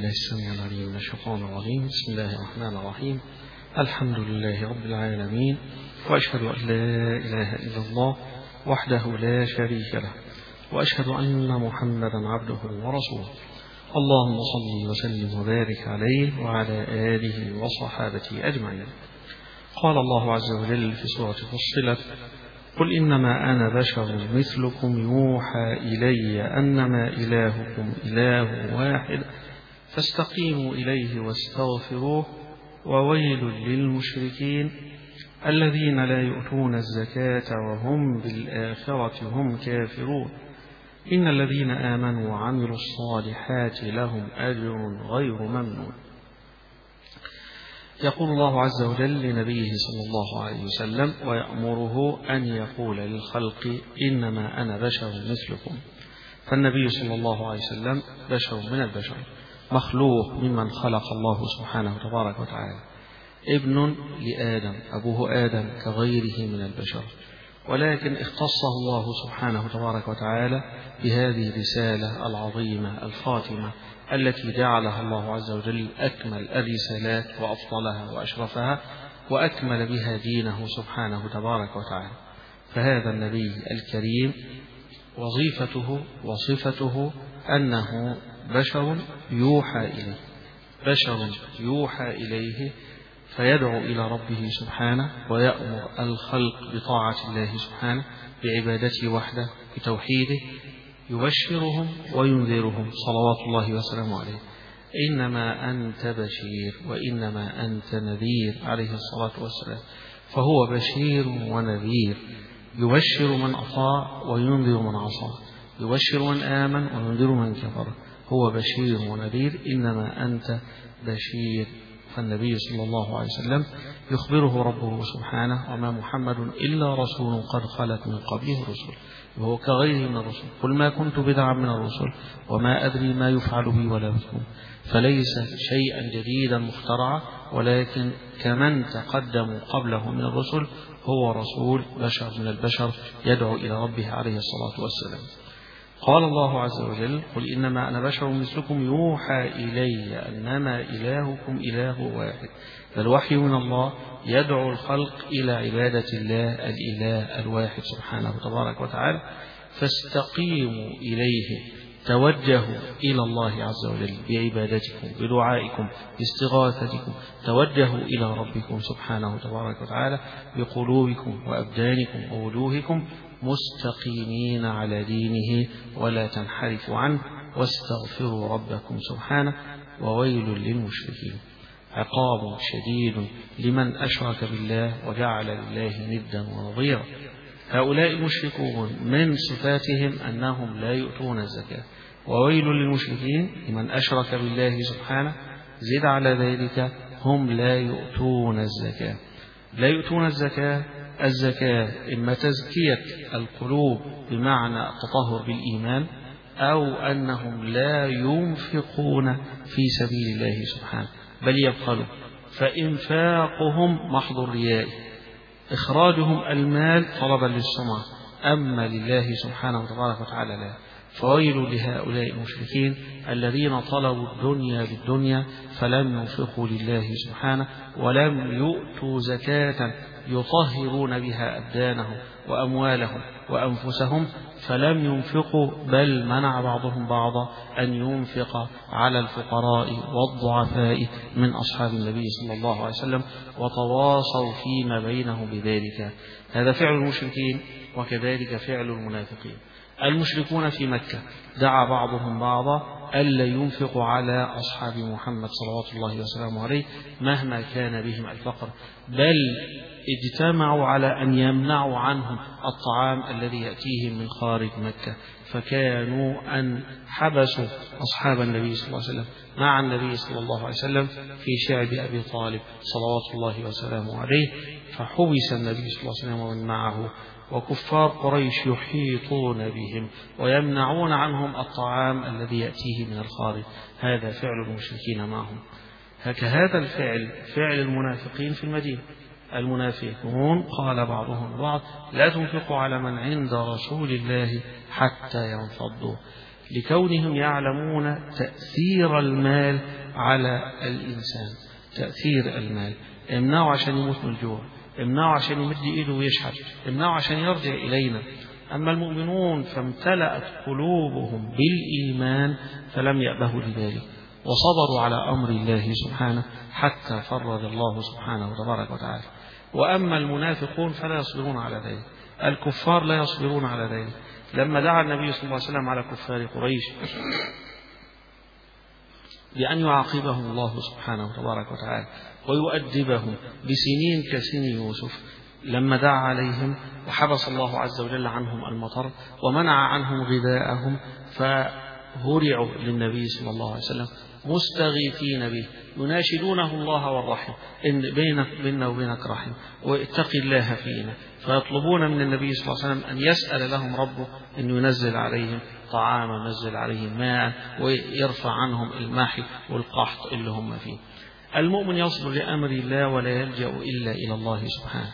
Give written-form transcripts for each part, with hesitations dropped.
بالله السميع العليم من الشيطان الرجيم. بسم الله الرحمن الرحيم. الحمد لله رب العالمين، وأشهد أن لا إله إلا الله وحده لا شريك له، وأشهد أن محمدا عبده ورسوله. اللهم صل وسلم وبارك عليه وعلى آله وصحابته أجمعين. قال الله عز وجل في سورة فصلت: قل إنما أنا بشر مثلكم يوحى إلي أنما إلهكم إله واحد فاستقيموا إليه واستغفروه وويل للمشركين الذين لا يؤتون الزكاة وهم بالآخرة هم كافرون إن الذين آمنوا وعملوا الصالحات لهم أجر غير ممنون. يقول الله عز وجل لنبيه صلى الله عليه وسلم ويأمره أن يقول للخلق: إنما أنا بشر مثلكم. فالنبي صلى الله عليه وسلم بشر من البشر، مخلوق ممن خلق الله سبحانه تبارك وتعالى، ابن لآدم، أبوه آدم كغيره من البشر، ولكن اختصه الله سبحانه تبارك وتعالى بهذه الرسالة العظيمة الخاتمة التي جعلها الله عز وجل أكمل الرسالات وأفضلها وأشرفها، وأكمل بها دينه سبحانه تبارك وتعالى. فهذا النبي الكريم وظيفته وصفته أنه بشر يوحى إليه، بشر يوحى إليه فيدعو إلى ربه سبحانه ويأمر الخلق بطاعة الله سبحانه بعبادته وحده بتوحيده، يبشرهم وينذرهم صلوات الله وسلامه عليه: إنما أنت بشير وإنما أنت نذير عليه الصلاة والسلام. فهو بشير ونذير، يبشر من أطاع وينذر من عصى، يبشر من آمن وينذر من كفر. هو بشير ونذير، إنما أنت بشير. فالنبي صلى الله عليه وسلم يخبره ربه سبحانه: وما محمد إلا رسول قد خلت من قبله الرسل، وهو كغيره من الرسل. قل ما كنت بدعا من الرسل وما أدري ما يفعل بي ولا بكم. فليس شيئا جديدا مخترعا، ولكن كمن تقدموا قبله من الرسل هو رسول بشر من البشر يدعو إلى ربه عليه الصلاة والسلام. قال الله عز وجل: قل إنما أنا بشر مثلكم يوحى إلي أنما إلهكم إله واحد. فالوحي من الله يدعو الخلق إلى عبادة الله الإله الواحد سبحانه تبارك وتعالى. فاستقيموا إليه، توجهوا إلى الله عز وجل بعبادتكم بدعائكم باستغاثتكم، توجهوا إلى ربكم سبحانه تبارك وتعالى بقلوبكم وأبدانكم ووجوهكم مستقيمين على دينه ولا تنحرفوا عنه، واستغفروا ربكم سبحانه وويل للمشركين. عقاب شديد لمن أشرك بالله وجعل لله ندا ونظيرا. هؤلاء المشركون من صفاتهم أنهم لا يؤتون الزكاة، وويل للمشركين لمن أشرك بالله سبحانه. زد على ذلك هم لا يؤتون الزكاة. لا يؤتون الزكاة، الزكاة إما تزكية القلوب بمعنى التطهر بالإيمان، أو أنهم لا ينفقون في سبيل الله سبحانه بل يبخلوا، فإنفاقهم محض الرياء، إخراجهم المال طلبا للسمعة، أما لله سبحانه تبارك وتعالى لا. فويل لهؤلاء المشركين الذين طلبوا الدنيا بالدنيا فلم ينفقوا لله سبحانه، ولم يؤتوا زكاة يطهرون بها أبدانهم وأموالهم وأنفسهم، فلم ينفقوا، بل منع بعضهم بعضا أن ينفق على الفقراء والضعفاء من أصحاب النبي صلى الله عليه وسلم، وتواصوا فيما بينهم بذلك. هذا فعل المشركين، وكذلك فعل المنافقين. المشركون في مكة دعا بعضهم بعضا ألا ينفقوا على أصحاب محمد صلوات الله وسلامه عليه مهما كان بهم الفقر، بل اجتمعوا على أن يمنعوا عنهم الطعام الذي يأتيهم من خارج مكة، فكانوا أن حبسوا أصحاب النبي صلى الله عليه وسلم مع النبي صلى الله عليه وسلم في شعب أبي طالب صلوات الله وسلامه عليه، فحبس النبي صلى الله عليه وسلم ومن معه، وكفار قريش يحيطون بهم ويمنعون عنهم الطعام الذي يأتيه من الخارج. هذا فعل المشركين معهم. هكذا الفعل فعل المنافقين في المدينة. المنافقون قال بعضهم البعض: لا تنفقوا على من عند رسول الله حتى ينفضوا، لكونهم يعلمون تأثير المال على الإنسان تأثير المال. امنعه عشان يموت من الجوع، امنعه عشان يمد إيده ويشحت، امنعه عشان يرجع إلينا. أما المؤمنون فامتلأت قلوبهم بالإيمان فلم يأبهوا لذلك، وصبروا على أمر الله سبحانه حتى فرج الله سبحانه تبارك وتعالى. وأما المنافقون فلا يصبرون على ذلك، الكفار لا يصبرون على ذلك. لما دعا النبي صلى الله عليه وسلم على كفار قريش بأن يعاقبهم الله سبحانه تبارك وتعالى ويؤدبهم بسنين كسن يوسف، لما دعا عليهم وحبس الله عز وجل عنهم المطر ومنع عنهم غذاءهم، فهرعوا للنبي صلى الله عليه وسلم مستغيثين به يناشدونه الله والرحم، إن بيننا وبينك رحم واتق الله فينا، فيطلبون من النبي صلى الله عليه وسلم أن يسأل لهم ربه أن ينزل عليهم طعاما، ينزل عليهم ماء، ويرفع عنهم المحي والقحط اللي هم فيه. المؤمن يصبر لأمر الله ولا يلجأ إلا إلى الله سبحانه.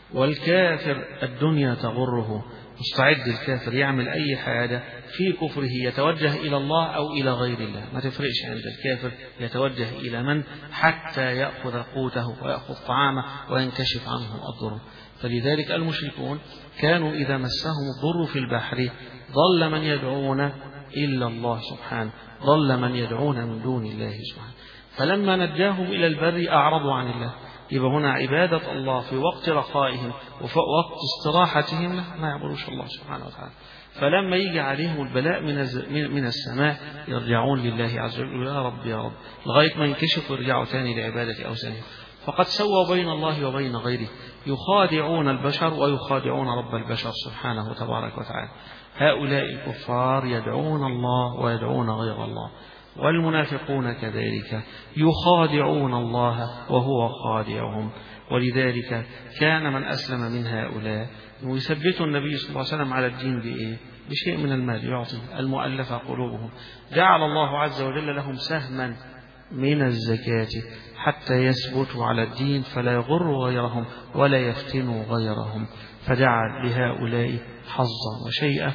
والكافر الدنيا تغره، مستعد الكافر يعمل أي حاجة في كفره، يتوجه إلى الله أو إلى غير الله، ما تفرقش عند الكافر، يتوجه إلى من حتى يأخذ قوته ويأخذ طعامه وينكشف عنه الضر. فلذلك المشركون كانوا إذا مسهم الضر في البحر ضل من يدعون إلا الله سبحانه، ضل من يدعون من دون الله سبحانه، فلما نجاهم إلى البر أعرضوا عن الله. يبقى هنا عبادة الله في وقت رخائهم وفي وقت استراحتهم ما يعبدوش الله سبحانه وتعالى. فلما يجي عليهم البلاء من السماء يرجعون لله عز وجل، يا رب يا رب، لغاية ما ينكشفوا ويرجعوا تاني لعبادة أوثانهم. فقد سووا بين الله وبين غيره، يخادعون البشر ويخادعون رب البشر سبحانه تبارك وتعالى. هؤلاء الكفار يدعون الله ويدعون غير الله، والمنافقون كذلك يخادعون الله وهو خادعهم. ولذلك كان من أسلم من هؤلاء ويثبت النبي صلى الله عليه وسلم على الدين بإيه؟ بشيء من المال يعطي المؤلف قلوبهم. جعل الله عز وجل لهم سهما من الزكاة حتى يثبتوا على الدين فلا يغروا غيرهم ولا يفتنوا غيرهم، فجعل لهؤلاء حظا وشيئا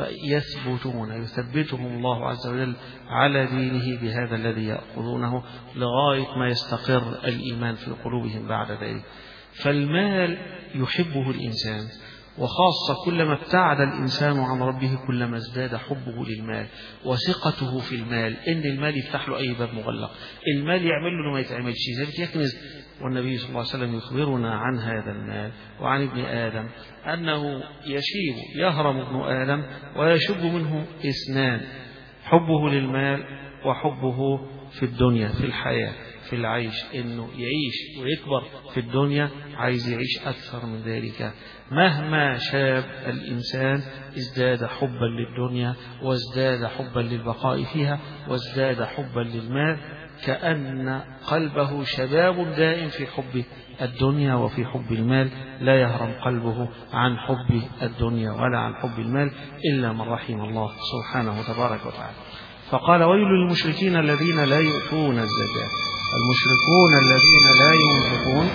فيثبتون، يثبتهم الله عز وجل على دينه بهذا الذي يأخذونه لغاية ما يستقر الإيمان في قلوبهم بعد ذلك. فالمال يحبه الإنسان، وخاصة كلما ابتعد الإنسان عن ربه كلما ازداد حبه للمال وثقته في المال، إن المال يفتح له أي باب مغلق، المال يعمل له ما يتعملش، ذلك يكنز. والنبي صلى الله عليه وسلم يخبرنا عن هذا المال وعن ابن آدم أنه يشيب يهرم ابن آدم ويشب منه اثنان: حبه للمال وحبه في الدنيا، في الحياة، في العيش، إنه يعيش ويكبر في الدنيا، عايز يعيش أكثر من ذلك. مهما شاب الإنسان ازداد حبا للدنيا وازداد حبا للبقاء فيها وازداد حبا للمال، كأن قلبه شباب دائم في حب الدنيا وفي حب المال، لا يهرم قلبه عن حب الدنيا ولا عن حب المال إلا من رحم الله سبحانه تبارك وتعالى. فقال: ويل للمشركين الذين لا يؤتون الزكاة. المشركون الذين لا ينفقون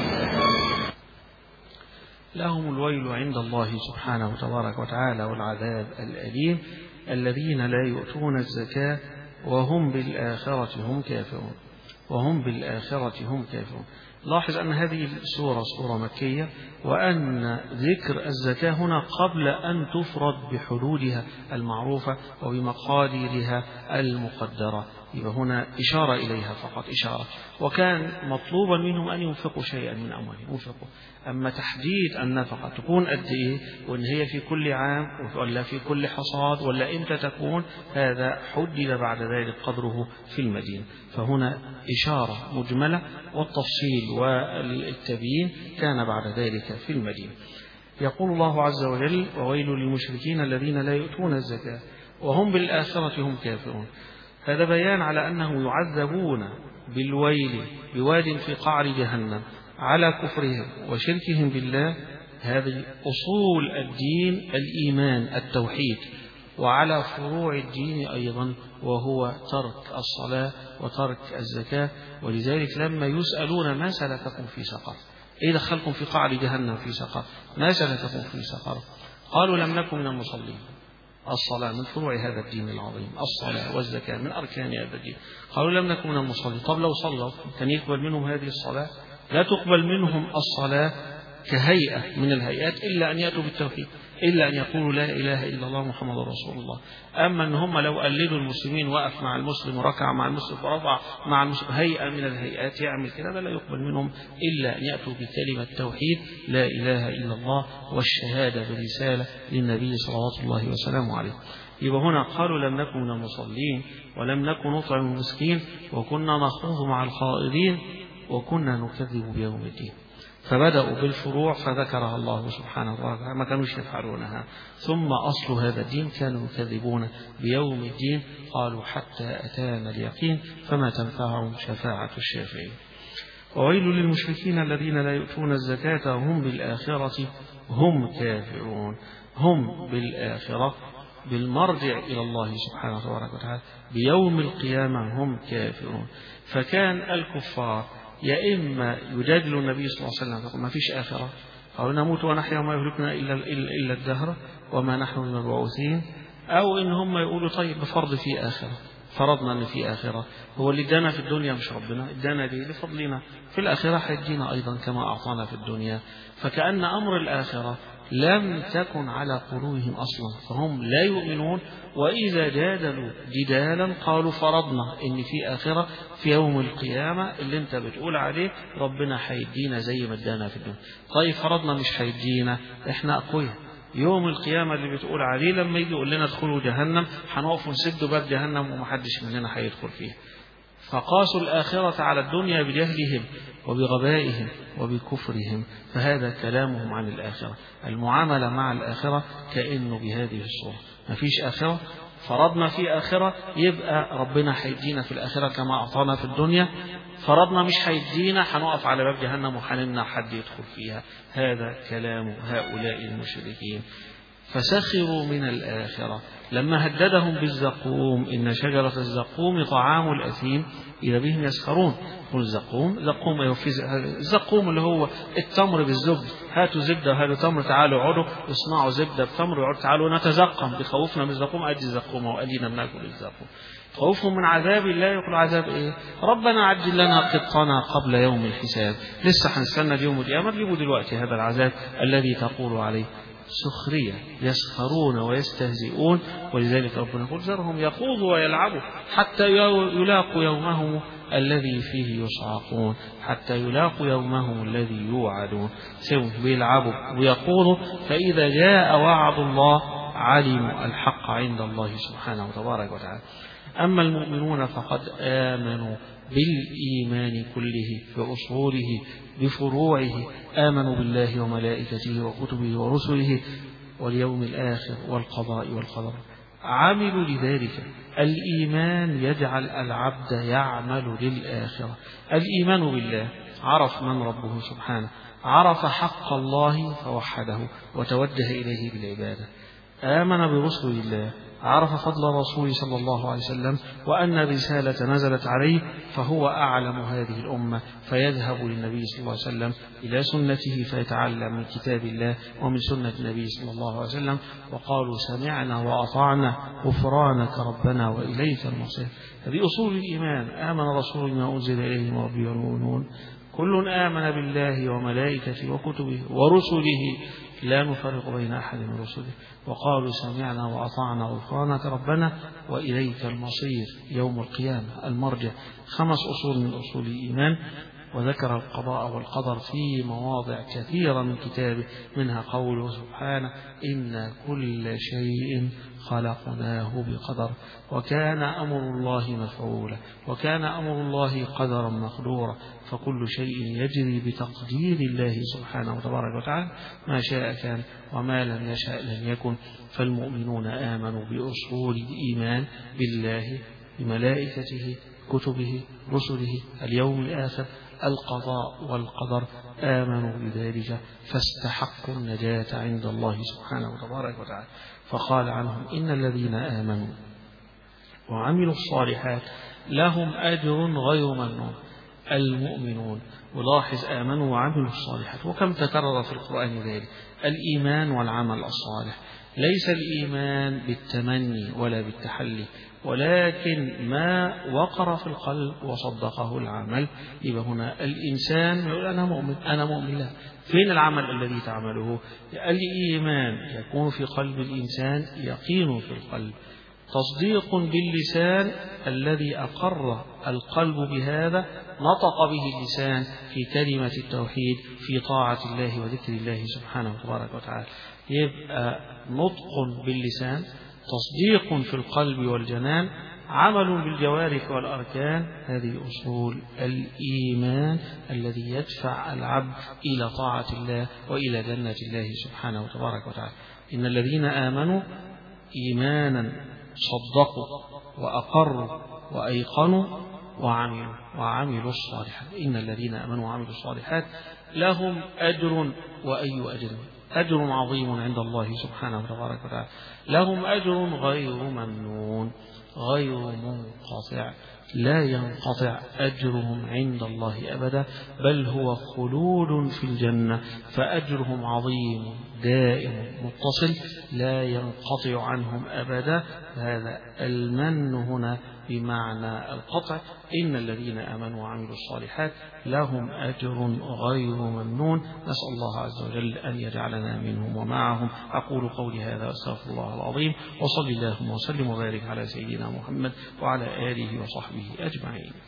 لهم الويل عند الله سبحانه تبارك وتعالى والعذاب الأليم، الذين لا يؤتون الزكاة وهم بالآخرة هم كافرون، وهم بالآخرة هم كافرون. لاحظ أن هذه السورة سورة مكية، وأن ذكر الزكاة هنا قبل أن تفرض بحدودها المعروفة وبمقاديرها المقدرة، يبقى هنا إشارة إليها فقط، إشارة. وكان مطلوبا منهم أن ينفقوا شيئا من أموالهم، ينفقوا. أما تحديد النفقة تكون قد إيه، وإن هي في كل عام ولا في كل حصاد ولا إمتى تكون، هذا حدد بعد ذلك قدره في المدينة. فهنا إشارة مجملة، والتفصيل والتبيين كان بعد ذلك في المدينة. يقول الله عز وجل: وويل للمشركين الذين لا يؤتون الزكاة وهم بالآخرة هم كافرون. هذا بيان على أنهم يعذبون بالويل بواد في قعر جهنم على كفرهم وشركهم بالله. هذه أصول الدين الإيمان التوحيد، وعلى فروع الدين أيضا وهو ترك الصلاة وترك الزكاة. ولذلك لما يسألون: ما سلككم في سقر؟ إيه دخلكم في قعر جهنم في سقر؟ ما سلككم في سقر؟ قالوا: لم نكن من المصلين، الصلاة من فروع هذا الدين العظيم، الصلاة والزكاة من أركان هذا الدين. قالوا لم نكن من المصلين. طب لو صلوا كان يقبل منهم هذه الصلاة؟ لا تقبل منهم الصلاة كهيئة من الهيئات إلا أن يأتوا بالتوحيد، إلا أن يقولوا لا إله إلا الله محمد رسول الله. أما أن هم لو قلدوا المسلمين وقف مع المسلم وركع مع المسلم ورفع مع المسلم هيئة من الهيئات يعمل كده، لا يقبل منهم إلا أن يأتوا بكلمة توحيد لا إله إلا الله والشهادة برسالة للنبي صلوات الله وسلامه عليه. يبقى هنا قالوا لم نكن من المصلين ولم نكن نطعم المسكين وكنا نخوض مع الخائضين وكنا نكذب بيوم الدين. فبدأوا بالفروع فذكرها الله سبحانه وتعالى ما كانوش يفعلونها، ثم أصل هذا الدين كانوا يكذبون بيوم الدين. قالوا حتى أتانا اليقين فما تنفعهم شفاعة الشافعين. وويل للمشركين الذين لا يؤتون الزكاة وهم بالآخرة هم كافرون. هم بالآخرة بالمرجع إلى الله سبحانه وتعالى بيوم القيامة هم كافرون. فكان الكفار يا إما يجادل النبي صلى الله عليه وسلم يقول ما فيش آخرة، أو نموت ونحيا وما يهلكنا إلا الدهر وما نحن بمبعوثين، أو إن هم يقولوا طيب بفرض في آخرة، فرضنا أن في آخرة، هو اللي ادانا في الدنيا مش ربنا، ادانا دي لفضلنا في الآخرة هيدينا أيضا كما أعطانا في الدنيا. فكأن أمر الآخرة لم تكن على قلوبهم أصلا، فهم لا يؤمنون. وإذا جادلوا جدالا قالوا فرضنا إن في آخرة في يوم القيامة اللي انت بتقول عليه ربنا هيدينا زي ما ادانا في الدنيا. طيب فرضنا مش هيدينا، احنا أقوياء، يوم القيامة اللي بتقول عليه لما يجي يقول لنا ادخلوا جهنم هنقف ونسد باب جهنم ومحدش مننا هيدخل فيها. فقاسوا الآخرة على الدنيا بجهلهم وبغبائهم وبكفرهم. فهذا كلامهم عن الآخرة، المعاملة مع الآخرة كأنه بهذه الصورة. ما فيش آخرة، فرضنا في آخرة يبقى ربنا هيدينا في الآخرة كما أعطانا في الدنيا، فرضنا مش هيدينا هنقف على باب جهنم وحنمنا حد يدخل فيها. هذا كلام هؤلاء المشركين. فسخروا من الآخرة لما هددهم بالزقوم إن شجرة الزقوم طعام الأثيم إذا بهم يسخرون. قل الزقوم الزقوم اللي هو التمر بالزبد، هاتوا زبدة وهاتوا تمر تعالوا اقعدوا اصنعوا زبدة بتمر ويقعدوا تعالوا نتزقم بخوفنا من الزقوم، أدي الزقومة وأدينا بناكل الزقوم. خوفهم من عذاب الله، يقول عذاب ايه؟ ربنا عجل لنا قطنا قبل يوم الحساب، لسه هنستنى اليوم القيامة تجيبوا دلوقتي هذا العذاب الذي تقول عليه. سخرية، يسخرون ويستهزئون. ولذلك ربنا يقول ذرهم يخوضوا ويلعبوا حتى يلاقوا يومهم الذي فيه يصعقون، حتى يلاقوا يومهم الذي يوعدون. سووا بيلعبوا ويخوضوا، فإذا جاء وعد الله علموا الحق عند الله سبحانه وتبارك وتعالى. أما المؤمنون فقد آمنوا بالإيمان كله بأصوله بفروعه، آمنوا بالله وملائكته وكتبه ورسله واليوم الآخر والقضاء والقدر، عملوا لذلك. الإيمان يجعل العبد يعمل للآخرة. الإيمان بالله، عرف من ربه سبحانه، عرف حق الله فوحده وتوجه إليه بالعبادة. آمن برسل الله، عرف فضل الرسول صلى الله عليه وسلم وأن الرسالة نزلت عليه، فهو أعلم هذه الأمة، فيذهب للنبي صلى الله عليه وسلم إلى سنته فيتعلم من كتاب الله ومن سنة النبي صلى الله عليه وسلم. وقالوا سمعنا وأطعنا غفرانك ربنا وإليك المصير. هذه أصول الإيمان. آمن رسول ما أنزل إليه من ربه والمؤمنون كل آمن بالله وملائكته وكتبه ورسله لا نفرق بين أحد من رسله وقالوا سمعنا وأطعنا غفرانك ربنا وإليك المصير يوم القيامة المرجع. 5 أصول من أصول الإيمان. وذكر القضاء والقدر في مواضع كثيرة من كتابه، منها قوله سبحانه إن كل شيء خلقناه بقدر وكان أمر الله مفعولا وكان أمر الله قدرا مقدورا. فكل شيء يجري بتقدير الله سبحانه وتبارك وتعالى، ما شاء كان وما لم يشاء لم يكن. فالمؤمنون آمنوا بأصول الإيمان بالله بملائكته كتبه رسله اليوم الآخر القضاء والقدر، آمنوا بذلك فاستحقوا النجاة عند الله سبحانه وتبارك وتعالى. فقال عنهم إن الذين آمنوا وعملوا الصالحات لهم أجر غير ممنون. المؤمنون، ولاحظ آمنوا وعملوا الصالحات، وكم تكرر في القرآن ذلك الإيمان والعمل الصالح. ليس الإيمان بالتمني ولا بالتحلي، ولكن ما وقر في القلب وصدقه العمل. يبقى هنا الإنسان يقول أنا مؤمن أنا مؤمن، لا، فين العمل الذي تعمله؟ الإيمان يكون في قلب الإنسان، يقين في القلب، تصديق باللسان الذي أقر القلب بهذا، نطق به اللسان في كلمة التوحيد في طاعة الله وذكر الله سبحانه وتبارك وتعالى. يبقى نطق باللسان، تصديق في القلب والجنان، عمل بالجوارح والأركان. هذه أصول الإيمان الذي يدفع العبد إلى طاعة الله وإلى جنة الله سبحانه وتبارك وتعالى. إن الذين آمنوا إيمانا صدقوا وأقروا وأيقنوا وعملوا الصالحات. إن الذين آمنوا وعملوا الصالحات لهم أجر، وأي أجر؟ أجر عظيم عند الله سبحانه وتبارك وتعالى. لهم أجر غير ممنون غير منقطع، لا ينقطع أجرهم عند الله أبدا، بل هو خلود في الجنة، فأجرهم عظيم دائم متصل لا ينقطع عنهم أبدا. هذا المن هنا بمعنى القطع. إن الذين آمنوا وعملوا الصالحات لهم أجر غير ممنون. نسأل الله عز وجل أن يجعلنا منهم ومعهم. أقول قولي هذا واستغفر الله العظيم، وصلي اللهم وسلم وبارك على سيدنا محمد وعلى آله وصحبه أجمعين.